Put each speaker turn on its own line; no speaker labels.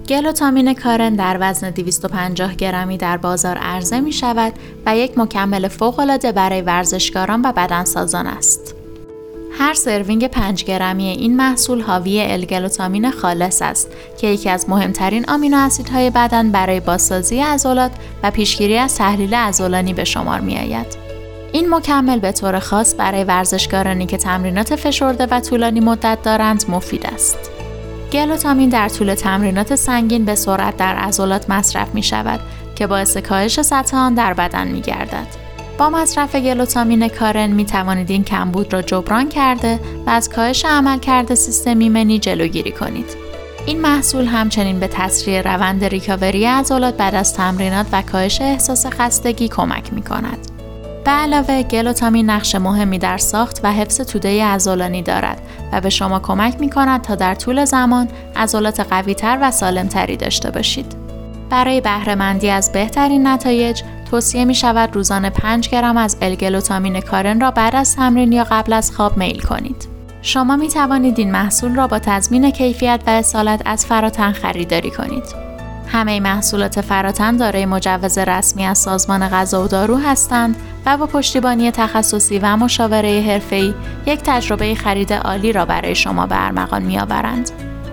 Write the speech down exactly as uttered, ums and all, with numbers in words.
گلوتامین کارن در وزن دویست و پنجاه گرمی در بازار عرضه می شود و یک مکمل فوق‌العاده برای ورزشکاران و بدنسازان است. هر سروینگ پنج گرمی این محصول حاوی ال-گلوتامین خالص است که یکی از مهمترین آمینو اسیدهای بدن برای بازسازی عضلات و پیشگیری از تحلیل عضلانی به شمار می آید. این مکمل به طور خاص برای ورزشکارانی که تمرینات فشرده و طولانی مدت دارند مفید است. گلوتامین در طول تمرینات سنگین به سرعت در عضلات مصرف می شود که باعث کاهش سطح آن در بدن می گردد. با مصرف گلوتامین کارن می توانید این کمبود را جبران کرده و از کاهش عملکرد سیستم ایمنی جلوگیری کنید. این محصول همچنین به تسریع روند ریکاوری عضلات بعد از تمرینات و کاهش احساس خستگی کمک می کند. به علاوه گلوتامین نقش مهمی در ساخت و حفظ توده عضلانی دارد و به شما کمک می کند تا در طول زمان عضلات قوی‌تر و سالمتری داشته باشید. برای بهره مندی از بهترین نتایج توصیه می شود روزانه پنج گرم از ال-گلوتامین کارن را بعد از تمرین یا قبل از خواب میل کنید. شما می توانید این محصول را با تضمین کیفیت و اصالت از فراتن خریداری کنید. همه محصولات فراتن دارای مجوز رسمی از سازمان غذا و دارو هستند و با پشتیبانی تخصصی و مشاوره حرفه‌ای یک تجربه خرید عالی را برای شما به ارمغان می‌آورند.